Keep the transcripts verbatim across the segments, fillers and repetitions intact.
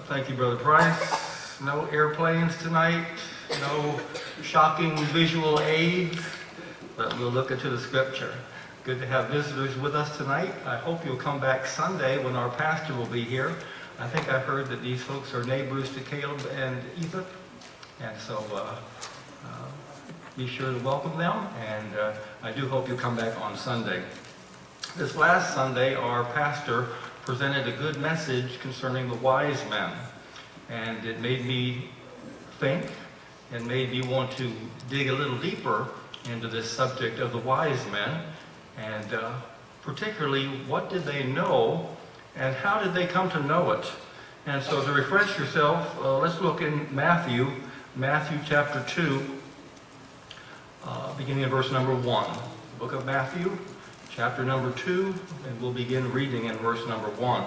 Thank you, Brother Price. No airplanes tonight, no shocking visual aids, but we'll look into the scripture. Good to have visitors with us tonight. I hope you'll come back Sunday when our pastor will be here. I think I heard that these folks are neighbors to Caleb and Eva, and so uh, uh, be sure to welcome them, and uh, I do hope you'll come back on Sunday. This last Sunday, our pastor presented a good message concerning the wise men, and it made me think and made me want to dig a little deeper into this subject of the wise men, and uh, particularly what did they know and how did they come to know it. And so to refresh yourself, uh, let's look in Matthew, Matthew chapter two, uh, beginning in verse number one. Book of Matthew, chapter number two, and we'll begin reading in verse number one.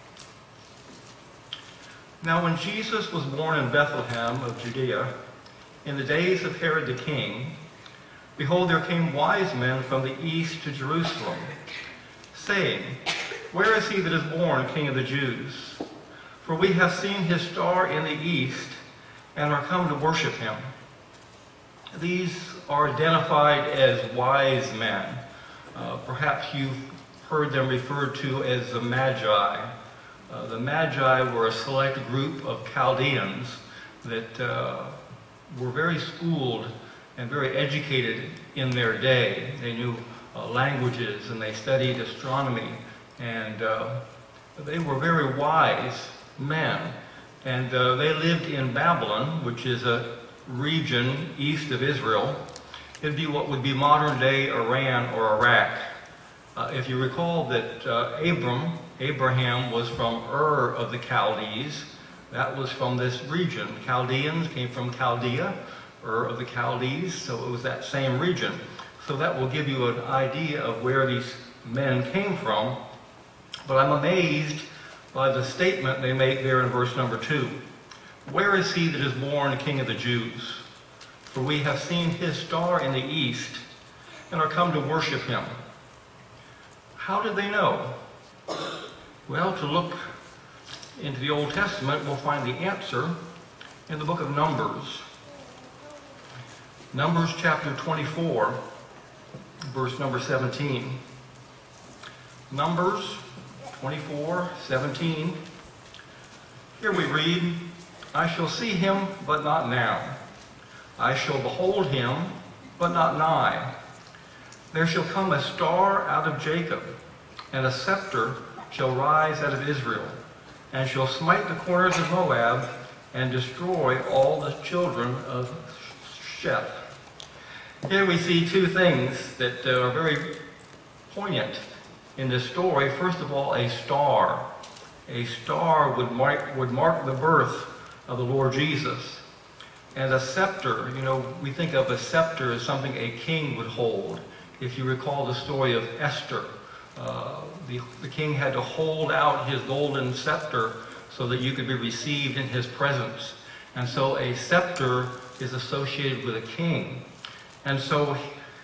Now when Jesus was born in Bethlehem of Judea, in the days of Herod the king, behold, there came wise men from the east to Jerusalem, saying, Where is he that is born King of the Jews? For we have seen his star in the east, and are come to worship him. These are identified as wise men. Uh, perhaps you've heard them referred to as the Magi. Uh, the Magi were a select group of Chaldeans that uh, were very schooled and very educated in their day. They knew uh, languages and they studied astronomy, and uh, they were very wise men. And uh, they lived in Babylon, which is a region east of Israel. It'd be what would be modern-day Iran or Iraq. Uh, if you recall that uh, Abram, Abraham was from Ur of the Chaldees. That was from this region. Chaldeans came from Chaldea, Ur of the Chaldees, so it was that same region. So that will give you an idea of where these men came from. But I'm amazed by the statement they make there in verse number two. Where is he that is born King of the Jews? For we have seen his star in the east, and are come to worship him. How did they know? Well, to look into the Old Testament, we'll find the answer in the book of Numbers. Numbers chapter twenty-four, verse number seventeen. Numbers twenty-four, seventeen. Here we read, I shall see him, but not now. I shall behold him, but not nigh. There shall come a star out of Jacob, and a scepter shall rise out of Israel, and shall smite the corners of Moab, and destroy all the children of Sheth. Here we see two things that uh, are very poignant in this story. First of all, a star. A star would mark, would mark the birth of the Lord Jesus. And a scepter, you know, we think of a scepter as something a king would hold. If you recall the story of Esther, uh, the, the king had to hold out his golden scepter so that you could be received in his presence. And so a scepter is associated with a king. And so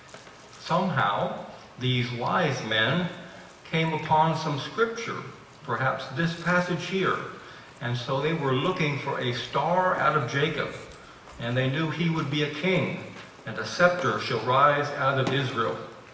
somehow these wise men came upon some scripture, perhaps this passage here. And so they were looking for a star out of Jacob. And they knew he would be a king, and a scepter shall rise out of Israel.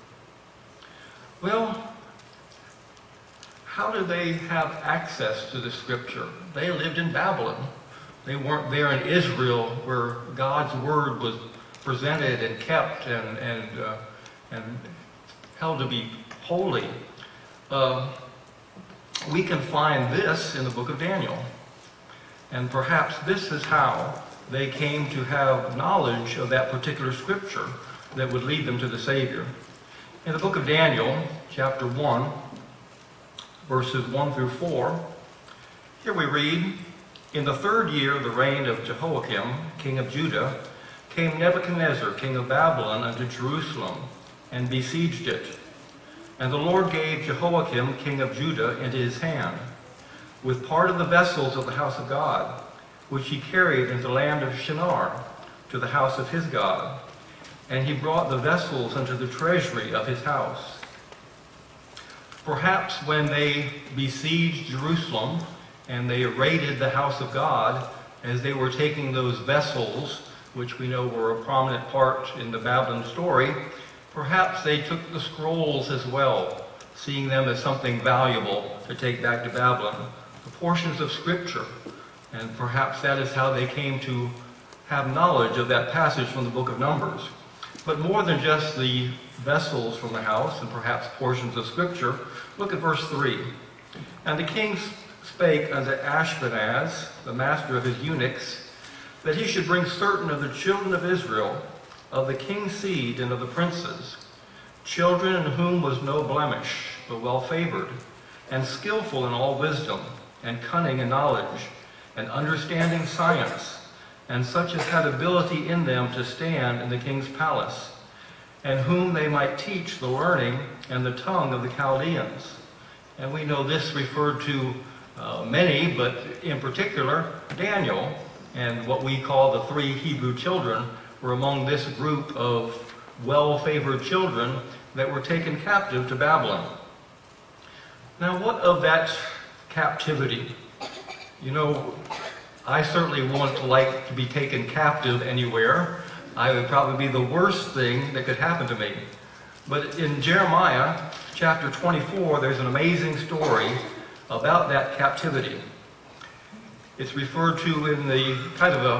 Well, how did they have access to the scripture? They lived in Babylon. They weren't there in Israel where God's word was presented and kept and, and, uh, and held to be holy. Uh, we can find this in the book of Daniel. And perhaps this is how they came to have knowledge of that particular scripture that would lead them to the Savior. In the book of Daniel, chapter one, verses one through four, here we read, In the third year of the reign of Jehoiakim, king of Judah, came Nebuchadnezzar, king of Babylon, unto Jerusalem, and besieged it. And the Lord gave Jehoiakim, king of Judah, into his hand, with part of the vessels of the house of God, which he carried into the land of Shinar, to the house of his God. And he brought the vessels unto the treasury of his house. Perhaps when they besieged Jerusalem and they raided the house of God as they were taking those vessels, which we know were a prominent part in the Babylon story. Perhaps they took the scrolls as well, seeing them as something valuable to take back to Babylon, the portions of Scripture. And perhaps that is how they came to have knowledge of that passage from the book of Numbers. But more than just the vessels from the house and perhaps portions of Scripture, look at verse three. And the king spake unto Ashpenaz, the master of his eunuchs, that he should bring certain of the children of Israel, of the king's seed and of the princes, children in whom was no blemish, but well favored, and skillful in all wisdom, and cunning in knowledge, and understanding science, and such as had ability in them to stand in the king's palace, and whom they might teach the learning and the tongue of the Chaldeans. And we know this referred to uh, many, but in particular Daniel, and what we call the three Hebrew children were among this group of well-favored children that were taken captive to Babylon. Now, what of that captivity? You know, I certainly wouldn't like to be taken captive anywhere. I would probably be the worst thing that could happen to me. But in Jeremiah chapter twenty-four, there's an amazing story about that captivity. It's referred to in the kind of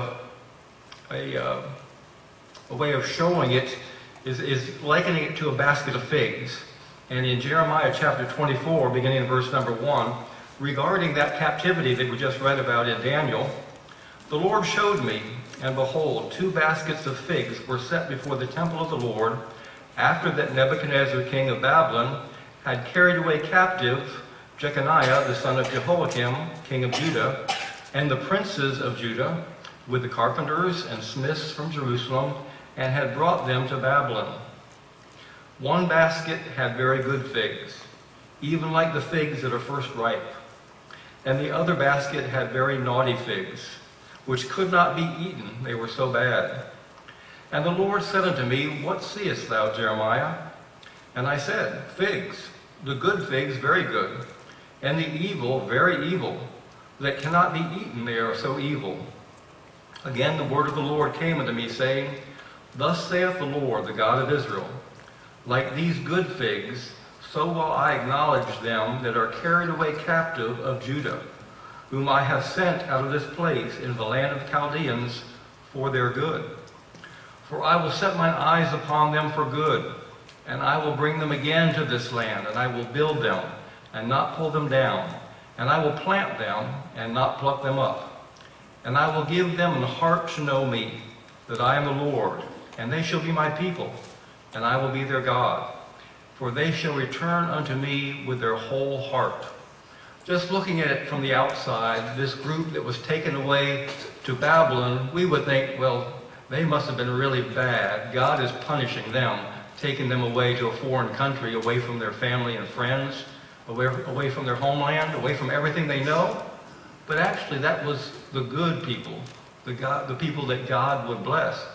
a, a, uh, a way of showing it is, is likening it to a basket of figs. And in Jeremiah chapter twenty-four, beginning in verse number one, regarding that captivity that we just read about in Daniel, the Lord showed me, and behold, two baskets of figs were set before the temple of the Lord, after that Nebuchadnezzar, king of Babylon, had carried away captive Jeconiah, the son of Jehoiakim, king of Judah, and the princes of Judah, with the carpenters and smiths from Jerusalem, and had brought them to Babylon. One basket had very good figs, even like the figs that are first ripe. And the other basket had very naughty figs, which could not be eaten, they were so bad. And the Lord said unto me, What seest thou, Jeremiah? And I said, Figs, the good figs very good, and the evil very evil, that cannot be eaten, they are so evil. Again the word of the Lord came unto me, saying, Thus saith the Lord, the God of Israel, Like these good figs, so will I acknowledge them that are carried away captive of Judah, whom I have sent out of this place into the land of the Chaldeans for their good. For I will set mine eyes upon them for good, and I will bring them again to this land, and I will build them, and not pull them down, and I will plant them, and not pluck them up. And I will give them an heart to know me, that I am the Lord, and they shall be my people, and I will be their God. For they shall return unto me with their whole heart. Just looking at it from the outside, this group that was taken away to Babylon, we would think, well, they must have been really bad. God is punishing them, taking them away to a foreign country, away from their family and friends, away, away from their homeland, away from everything they know. But actually, that was the good people, the, God, the people that God would bless.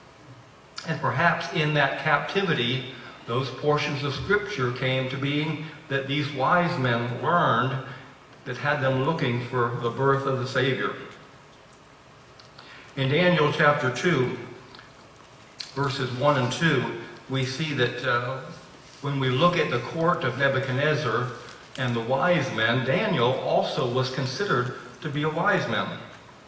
And perhaps in that captivity, those portions of Scripture came to being that these wise men learned that had them looking for the birth of the Savior. In Daniel chapter two, verses one and two, we see that uh, when we look at the court of Nebuchadnezzar and the wise men, Daniel also was considered to be a wise man.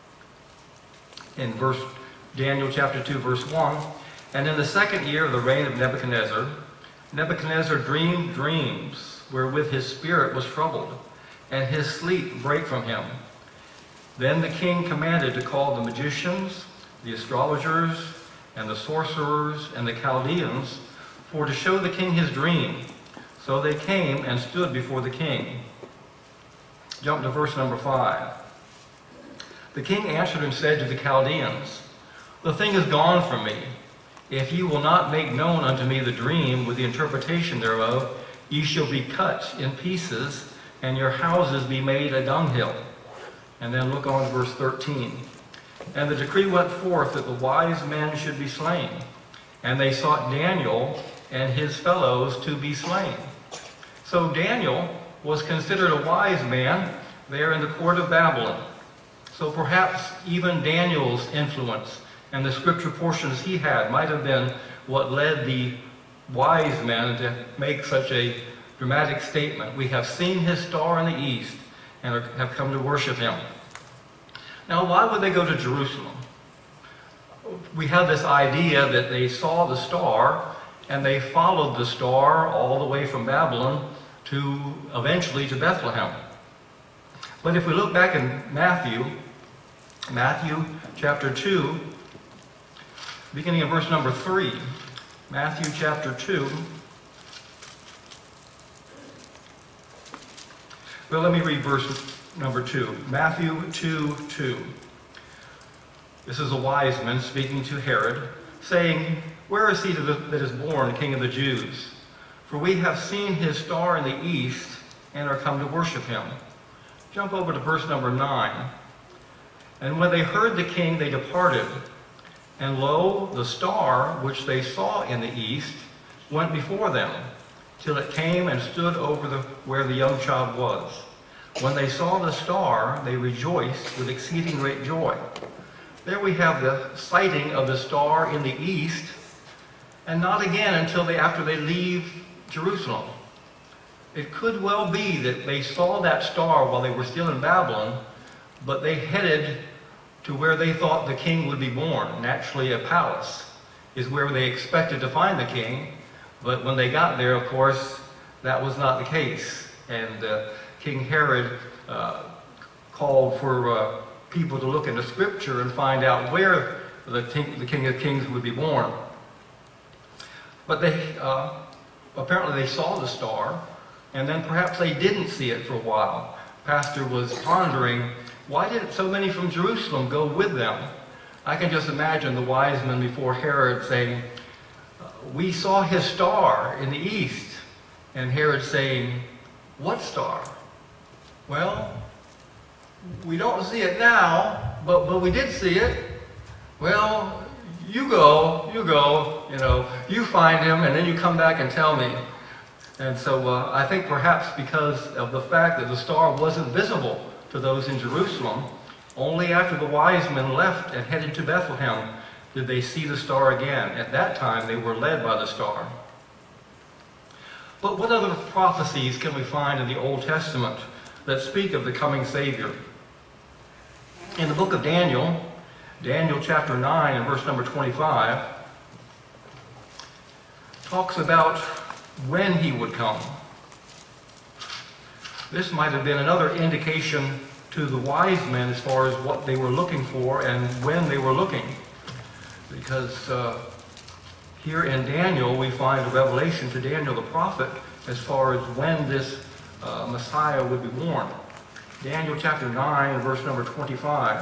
In verse Daniel chapter two, verse one, And in the second year of the reign of Nebuchadnezzar, Nebuchadnezzar dreamed dreams wherewith his spirit was troubled, and his sleep brake from him. Then the king commanded to call the magicians, the astrologers, and the sorcerers, and the Chaldeans, for to show the king his dream. So they came and stood before the king. Jump to verse number five. The king answered and said to the Chaldeans, The thing is gone from me. If ye will not make known unto me the dream with the interpretation thereof, ye shall be cut in pieces, and your houses be made a dunghill. And then look on to verse thirteen. And the decree went forth that the wise men should be slain. And they sought Daniel and his fellows to be slain. So Daniel was considered a wise man, there in the court of Babylon. So perhaps even Daniel's influence and the scripture portions he had might have been what led the wise men to make such a dramatic statement. We have seen his star in the east and are, have come to worship him. Now, why would they go to Jerusalem? We have this idea that they saw the star and they followed the star all the way from Babylon to eventually to Bethlehem. But if we look back in Matthew, Matthew chapter two, beginning in verse number three, Matthew chapter two. Well, let me read verse number two. Matthew two, two. This is a wise man speaking to Herod, saying, "Where is he that is born King of the Jews? For we have seen his star in the east and are come to worship him." Jump over to verse number nine. "And when they heard the king, they departed. And lo, the star which they saw in the east went before them, till it came and stood over the, where the young child was. When they saw the star, they rejoiced with exceeding great joy." There we have the sighting of the star in the east, and not again until they, after they leave Jerusalem. It could well be that they saw that star while they were still in Babylon, but they headed to where they thought the king would be born. Naturally, a palace is where they expected to find the king, but when they got there, of course, that was not the case. And uh, King Herod uh, called for uh, people to look into Scripture and find out where the king, the King of Kings would be born. But they uh, apparently they saw the star, and then perhaps they didn't see it for a while. Pastor was pondering, why did so many from Jerusalem go with them? I can just imagine the wise men before Herod saying, "We saw his star in the east." And Herod saying, "What star?" "Well, we don't see it now, but, but we did see it." "Well, you go, you go, you know, you find him, and then you come back and tell me." And so uh, I think perhaps because of the fact that the star wasn't visible to those in Jerusalem, only after the wise men left and headed to Bethlehem did they see the star again. At that time, they were led by the star. But what other prophecies can we find in the Old Testament that speak of the coming Savior? In the book of Daniel, Daniel chapter nine and verse number twenty-five, talks about when he would come. This might have been another indication to the wise men as far as what they were looking for and when they were looking. Because uh, here in Daniel we find a revelation to Daniel the prophet as far as when this uh, Messiah would be born. Daniel chapter nine and verse number twenty-five.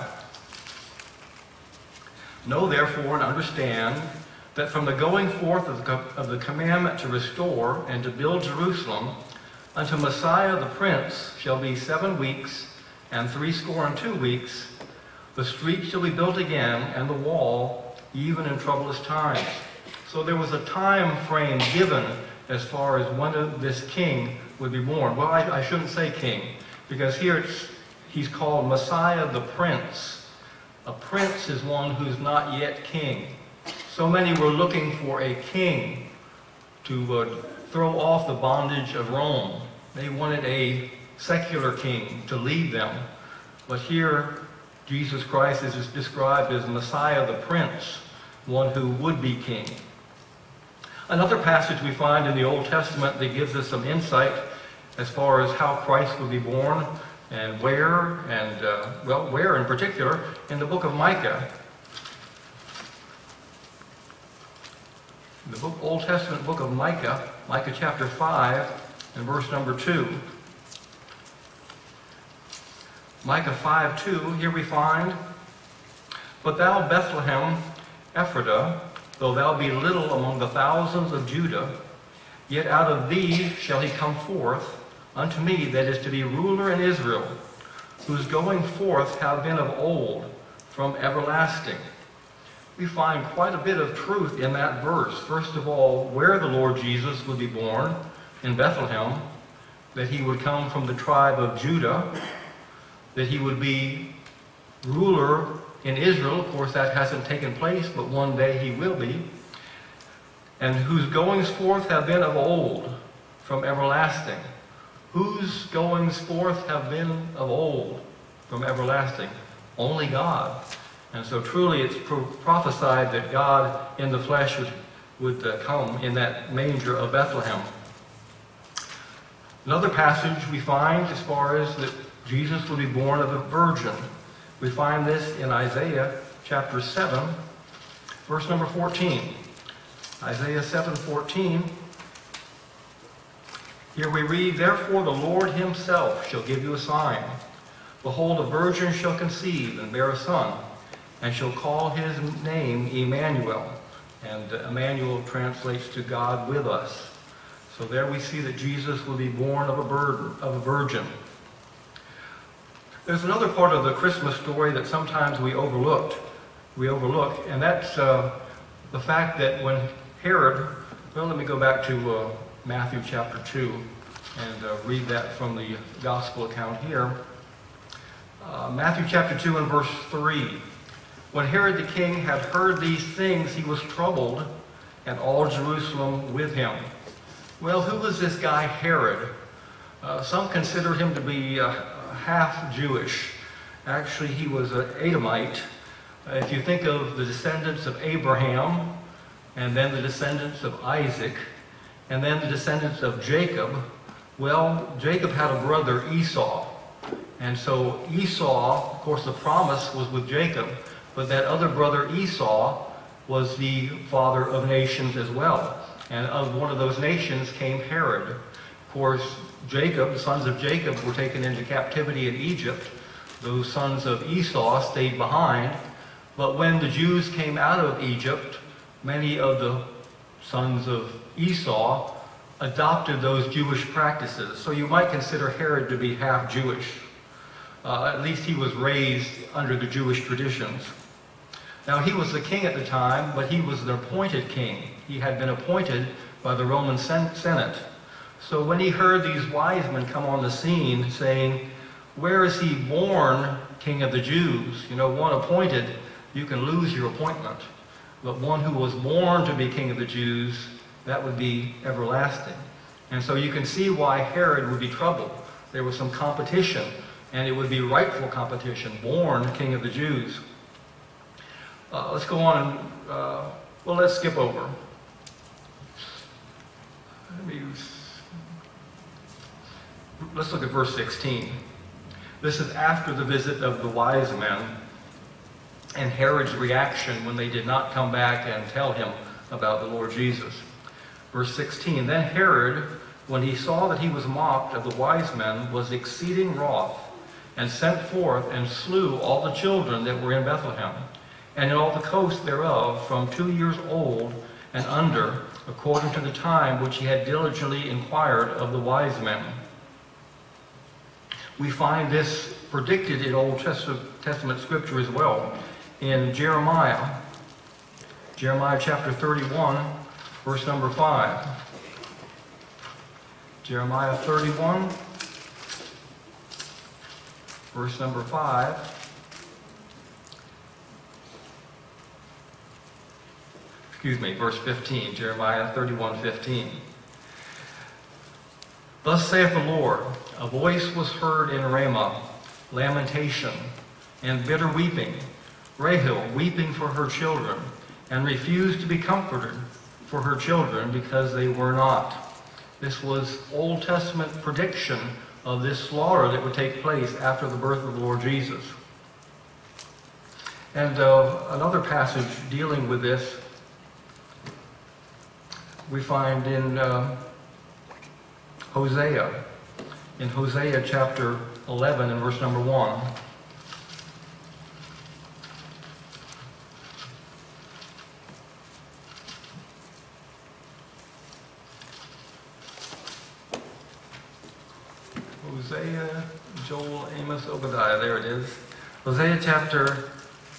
"Know therefore and understand that from the going forth of the, of the commandment to restore and to build Jerusalem unto Messiah the Prince shall be seven weeks and threescore and two weeks. The street shall be built again, and the wall, even in troublous times." So there was a time frame given as far as when this king would be born. Well, I, I shouldn't say king, because here it's, he's called Messiah the Prince. A prince is one who's not yet king. So many were looking for a king to uh, throw off the bondage of Rome. They wanted a secular king to lead them. But here, Jesus Christ is described as Messiah the Prince, one who would be king. Another passage we find in the Old Testament that gives us some insight as far as how Christ would be born and where, and, uh, well, where in particular, in the book of Micah. The book, Old Testament book of Micah, Micah chapter five and verse number two. Micah five two, here we find, "But thou, Bethlehem Ephratah, though thou be little among the thousands of Judah, yet out of thee shall he come forth unto me that is to be ruler in Israel, whose going forth have been of old, from everlasting." We find quite a bit of truth in that verse. First of all, where the Lord Jesus would be born, in Bethlehem, that he would come from the tribe of Judah. that he would be ruler in Israel. Of course, that hasn't taken place, but one day he will be. And whose goings forth have been of old, from everlasting. Whose goings forth have been of old, from everlasting? Only God. And so truly it's pro- prophesied that God in the flesh would, would uh, come in that manger of Bethlehem. Another passage we find as far as that Jesus will be born of a virgin. We find this in Isaiah chapter seven, verse number fourteen. Isaiah seven fourteen. Here we read, "Therefore the Lord himself shall give you a sign. Behold, a virgin shall conceive and bear a son, and shall call his name Emmanuel." And uh, Emmanuel translates to God with us. So there we see that Jesus will be born of a, burden, of a virgin. There's another part of the Christmas story that sometimes we overlooked. We overlook, and that's uh, the fact that when Herod, well, let me go back to uh, Matthew chapter two and uh, read that from the gospel account here. Uh, Matthew chapter two and verse three. "When Herod the king had heard these things, he was troubled, and all Jerusalem with him." Well, who was this guy Herod? Uh, some consider him to be uh, half Jewish. Actually, he was an Edomite. Uh, if you think of the descendants of Abraham, and then the descendants of Isaac, and then the descendants of Jacob, well, Jacob had a brother, Esau. And so Esau, of course, the promise was with Jacob, but that other brother Esau was the father of nations as well. And of one of those nations came Herod. Of course, Jacob, the sons of Jacob, were taken into captivity in Egypt. Those sons of Esau stayed behind. But when the Jews came out of Egypt, many of the sons of Esau adopted those Jewish practices. So you might consider Herod to be half Jewish. Uh, at least he was raised under the Jewish traditions. Now, he was the king at the time, but he was an appointed king. He had been appointed by the Roman Senate. So when he heard these wise men come on the scene saying, "Where is he born, King of the Jews?" You know, one appointed, you can lose your appointment. But one who was born to be King of the Jews, that would be everlasting. And so you can see why Herod would be troubled. There was some competition, and it would be rightful competition, born King of the Jews. Uh, let's go on and, uh, well, let's skip over. Let me, let's look at verse sixteen. This is after the visit of the wise men and Herod's reaction when they did not come back and tell him about the Lord Jesus. Verse sixteen, "Then Herod, when he saw that he was mocked of the wise men, was exceeding wroth, and sent forth and slew all the children that were in Bethlehem, and in all the coast thereof, from two years old and under, according to the time which he had diligently inquired of the wise men." We find this predicted in Old Testament scripture as well. In Jeremiah, Jeremiah chapter thirty-one, verse number five. Jeremiah thirty-one, verse number five. Excuse me, verse fifteen, Jeremiah thirty-one, fifteen. "Thus saith the Lord, a voice was heard in Ramah, lamentation and bitter weeping, Rahel weeping for her children, and refused to be comforted for her children because they were not." This was Old Testament prediction of this slaughter that would take place after the birth of the Lord Jesus. And uh, another passage dealing with this we find in uh, Hosea, in Hosea chapter eleven and verse number one. Hosea, Joel, Amos, Obadiah, there it is. Hosea chapter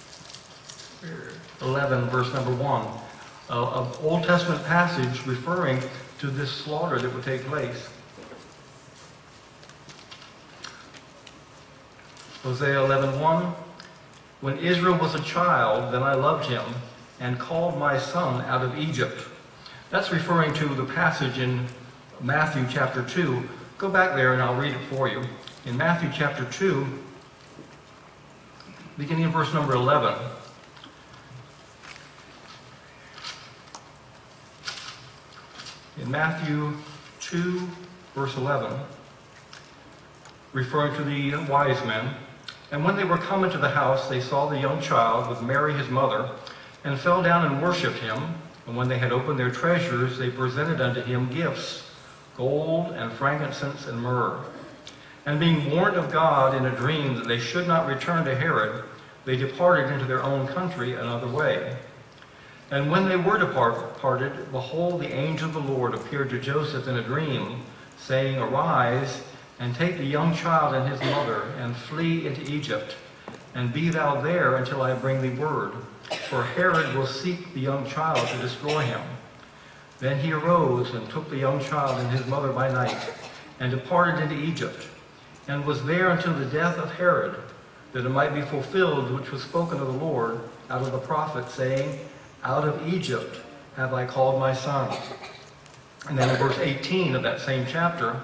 eleven, verse number one. Uh, an Old Testament passage referring to this slaughter that would take place. Hosea eleven one, when Israel was a child, then I loved him and called my son out of Egypt. That's referring to the passage in Matthew chapter two. Go back there and I'll read it for you. In Matthew chapter two, beginning in verse number eleven. In Matthew two, verse eleven, referring to the wise men, and when they were come into the house, they saw the young child with Mary his mother, and fell down and worshipped him. And when they had opened their treasures, they presented unto him gifts, gold and frankincense and myrrh. And being warned of God in a dream that they should not return to Herod, they departed into their own country another way. And when they were departed, behold, the angel of the Lord appeared to Joseph in a dream, saying, Arise, and take the young child and his mother, and flee into Egypt, and be thou there until I bring thee word. For Herod will seek the young child to destroy him. Then he arose and took the young child and his mother by night, and departed into Egypt, and was there until the death of Herod, that it might be fulfilled which was spoken of the Lord out of the prophet, saying, Out of Egypt have I called my son. And then in verse eighteen of that same chapter,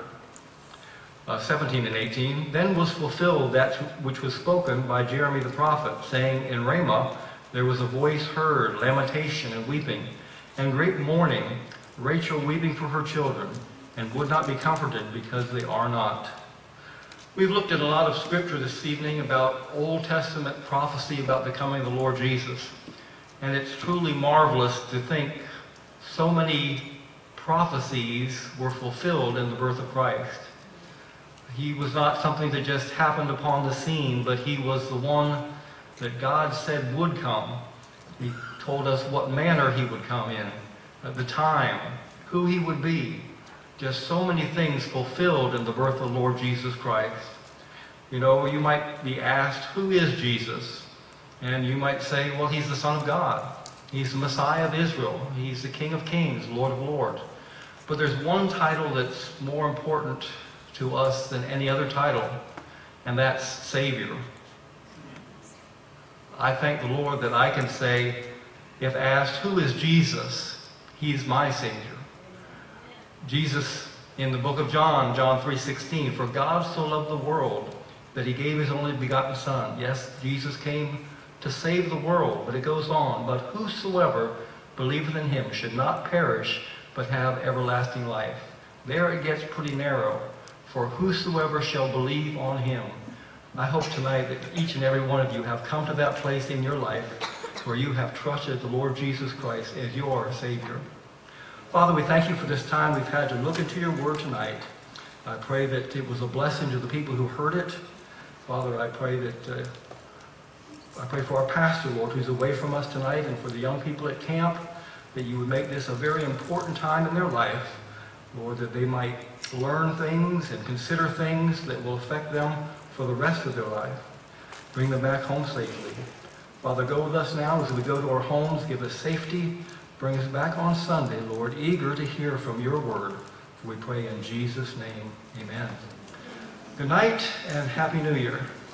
uh, seventeen and eighteen, then was fulfilled that which was spoken by Jeremy the prophet, saying, In Ramah there was a voice heard, lamentation and weeping, and great mourning, Rachel weeping for her children, and would not be comforted because they are not. We've looked at a lot of scripture this evening about Old Testament prophecy about the coming of the Lord Jesus. And it's truly marvelous to think so many prophecies were fulfilled in the birth of Christ. He was not something that just happened upon the scene, but he was the one that God said would come. He told us what manner he would come in, at the time, who he would be. Just so many things fulfilled in the birth of the Lord Jesus Christ. You know, you might be asked, who is Jesus? And you might say, well, he's the Son of God. He's the Messiah of Israel. He's the King of Kings, Lord of Lords. But there's one title that's more important to us than any other title, and that's Savior. I thank the Lord that I can say, if asked, who is Jesus? He's my Savior. Jesus, in the book of John, John three sixteen, for God so loved the world that he gave his only begotten Son. Yes, Jesus came to save the world, but it goes on. But whosoever believeth in him should not perish, but have everlasting life. There it gets pretty narrow. For whosoever shall believe on him. I hope tonight that each and every one of you have come to that place in your life where you have trusted the Lord Jesus Christ as your Savior. Father, we thank you for this time we've had to look into your word tonight. I pray that it was a blessing to the people who heard it. Father, I pray that uh, I pray for our pastor, Lord, who's away from us tonight, and for the young people at camp, that you would make this a very important time in their life, Lord, that they might learn things and consider things that will affect them for the rest of their life. Bring them back home safely. Father, go with us now as we go to our homes. Give us safety. Bring us back on Sunday, Lord, eager to hear from your word. For we pray in Jesus' name, amen. Good night and Happy New Year.